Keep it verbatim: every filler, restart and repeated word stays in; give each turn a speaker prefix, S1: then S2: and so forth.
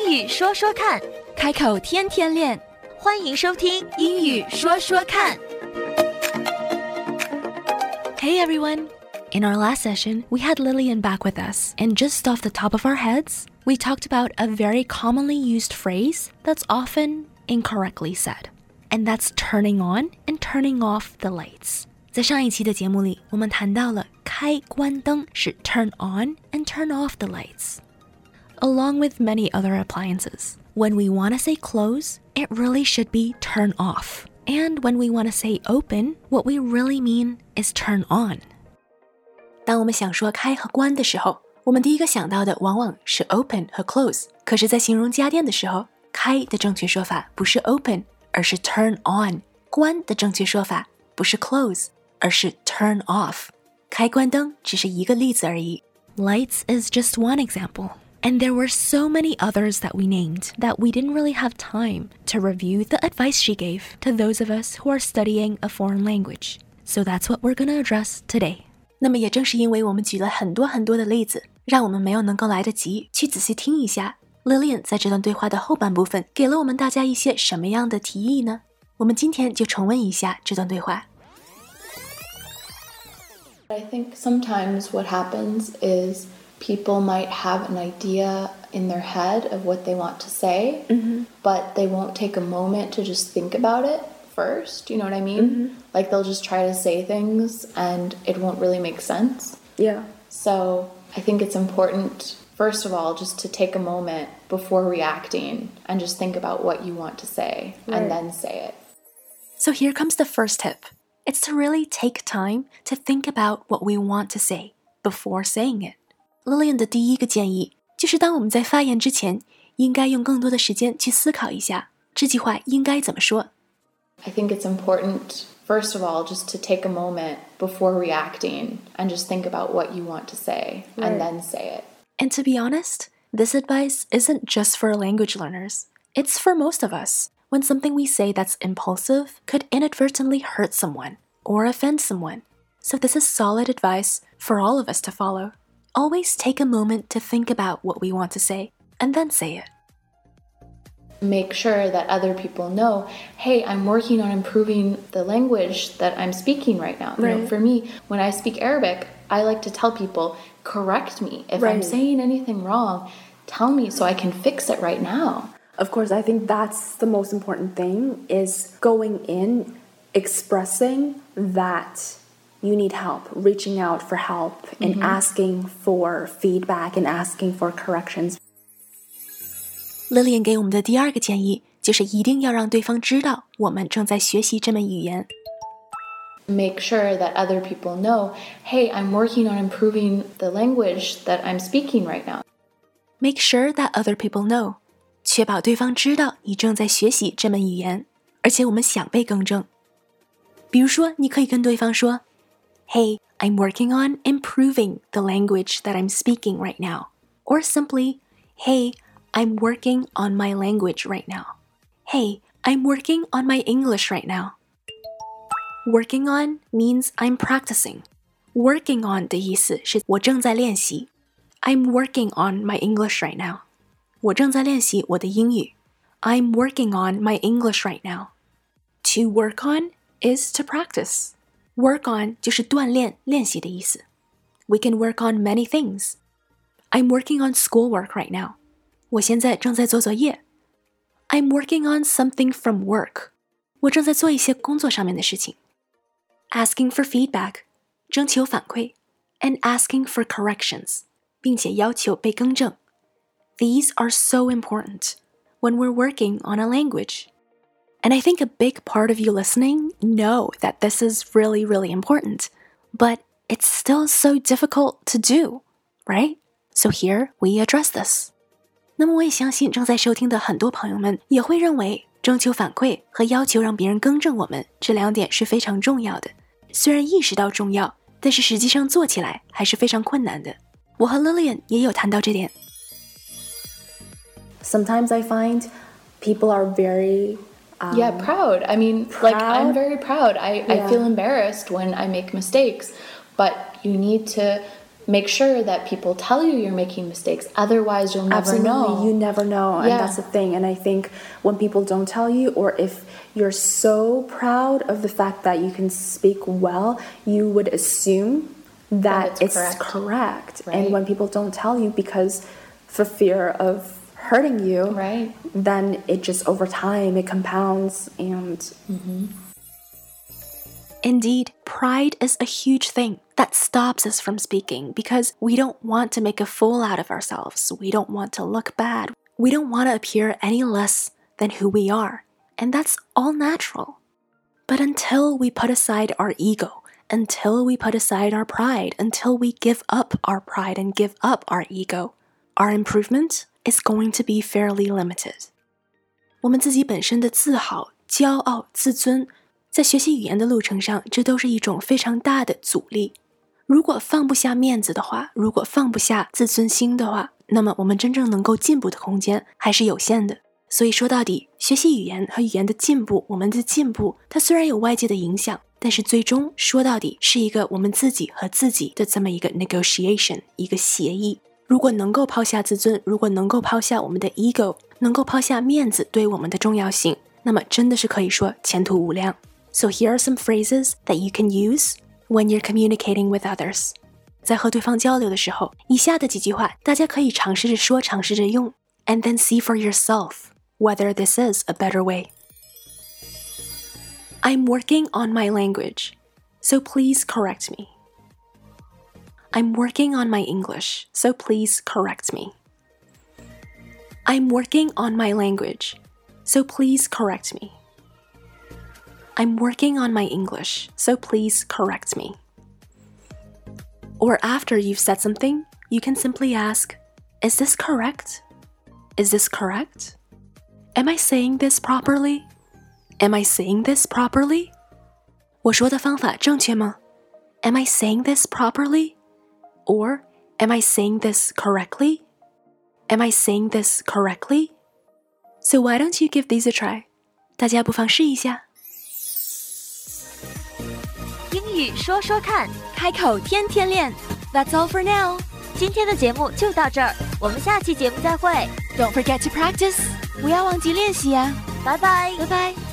S1: 英语说说看，
S2: 开口天天练，
S1: 欢迎收听英语说说看。
S2: Hey everyone! In our last session, we had Lillian back with us, and just off the top of our heads, we talked about a very commonly used phrase that's often incorrectly said, and that's turning on and turning off the lights. 在上一期的节目里，我们谈到了开关灯是 turn on and turn off the lights. Along with many other appliances, when we want to say close, it really should be turn off. And when we want to say open, what we really mean is turn on. 当我们想说开和关的时候，我们第一个想到的往往是 open 和 close。可是在形容家电的时候，开的正确说法不是 open， 而是 turn on。关的正确说法不是 close， 而是 turn off。开关灯只是一个例子而已。Lights is just one example. And there were so many others that we named that we didn't really have time to review the advice she gave to those of us who are studying a foreign language. So that's what we're going to address today. 那么也正是因为我们举了很多很多的例子，让我们没有能够来得及去仔细听一下 Lillian 在这段对话的后半部分给了我们大家一些什么样的提议呢？我们今天就重温一下这段对话。
S3: I think sometimes what happens is people might have an idea in their head of what they want to say, mm-hmm. but they won't take a moment to just think about it first. You know what I mean? Mm-hmm. Like they'll just try to say things and it won't really make sense.
S4: Yeah.
S3: So I think it's important, first of all, just to take a moment before reacting and just think about what you want to say right. and then say it.
S2: So here comes the first tip. It's to really take time to think about what we want to say before saying it.Lillian 的第一个建议就是当我们在发言之前应该用更多的时间去思考一下这句话应该怎么说。
S3: I think it's important, first of all, just to take a moment before reacting and just think about what you want to say right. and then say it.
S2: And to be honest, this advice isn't just for language learners. It's for most of us. When something we say that's impulsive could inadvertently hurt someone or offend someone. So this is solid advice for all of us to follow.Always take a moment to think about what we want to say, and then say it.
S3: Make sure that other people know, hey, I'm working on improving the language that I'm speaking right now.
S4: Right.
S3: You know, for me, when I speak Arabic, I like to tell people, correct me. If
S4: right.
S3: I'm saying anything wrong, tell me so I can fix it right now.
S4: Of course, I think that's the most important thing, is going in, expressing that...You need help, reaching out for help and mm-hmm. asking for feedback and asking for corrections.
S2: Lillian 给我们的第二个建议就是一定要让对方知道我们正在学习这门语言。
S3: Make sure that other people know, hey, I'm working on improving the language that I'm speaking right now.
S2: Make sure that other people know. 确保对方知道你正在学习这门语言，而且我们想被更正。比如说，你可以跟对方说Hey, I'm working on improving the language that I'm speaking right now. Or simply, Hey, I'm working on my language right now. Hey, I'm working on my English right now. Working on means I'm practicing. Working on 的意思是我正在练习。I'm working on my English right now. 我正在练习我的英语。I'm working on my English right now. To work on is to practice.Work on 就是锻炼、练习的意思。We can work on many things. I'm working on schoolwork right now. 我现在正在做作业。I'm working on something from work. 我正在做一些工作上面的事情。Asking for feedback. 征求反馈。And asking for corrections. 并且要求被更正。These are so important when we're working on a language.And I think a big part of you listening know that this is really, really important, but it's still so difficult to do, right? So here we address this. 那么我也相信正在收听的很多朋友们也会认为征求反馈和要求让别人更正我们这两点是非常重要的。虽然意识到重要，但是实际上做起来还是非常困难的。我和 Lillian 也有谈到这点。
S4: Sometimes I find people are very...Um,
S3: yeah, proud. I mean,
S4: proud?
S3: like, I'm very proud. I,
S4: yeah.
S3: I feel embarrassed when I make mistakes, but you need to make sure that people tell you you're making mistakes. Otherwise, you'll never
S4: Absolutely.
S3: know.
S4: You never know.
S3: Yeah.
S4: And that's the thing. And I think when people don't tell you, or if you're so proud of the fact that you can speak well, you would assume that,
S3: that
S4: it's,
S3: it's correct.
S4: correct.
S3: Right.
S4: And when people don't tell you because for fear of hurting you,
S3: right.
S4: then it just over time it compounds and
S3: mm-hmm.
S2: Indeed, pride is a huge thing that stops us from speaking because we don't want to make a fool out of ourselves. We don't want to look bad. We don't want to appear any less than who we are. And that's all natural. But until we put aside our ego, until we put aside our pride, until we give up our pride and give up our ego, our improvement is going to be fairly limited. 我们自己本身的自豪、骄傲、自尊，在学习语言的路程上，这都是一种非常大的阻力。如果放不下面子的话，如果放不下自尊心的话，那么我们真正能够进步的空间还是有限的。所以说到底，学习语言和语言的进步，我们的进步，它虽然有外界的影响，但是最终说到底是一个我们自己和自己的这么一个 negotiation， 一个协议。如果能够抛下自尊，如果能够抛下我们的 ego， 能够抛下面子对我们的重要性，那么真的是可以说前途无量。So here are some phrases that you can use when you're communicating with others. 在和对方交流的时候，以下的几句话大家可以尝试着说，尝试着用 and then see for yourself whether this is a better way. I'm working on my language, so please correct me. I'm working on my English, so please correct me. I'm working on my language, so please correct me. I'm working on my English, so please correct me. Or after you've said something, you can simply ask, is this correct? Is this correct? Am I saying this properly? Am I saying this properly? 我说的方法正确吗? Am I saying this properly? Or, am I saying this correctly? Am I saying this correctly? So why don't you give these a try? 大家不妨试一下。
S1: 英语说说看，
S2: 开口天天练。That's all for now.
S1: 今天的节目就到这儿，我们下期节目再会。
S2: Don't forget to practice. 不要忘记练习呀。
S1: 拜拜，
S2: 拜拜。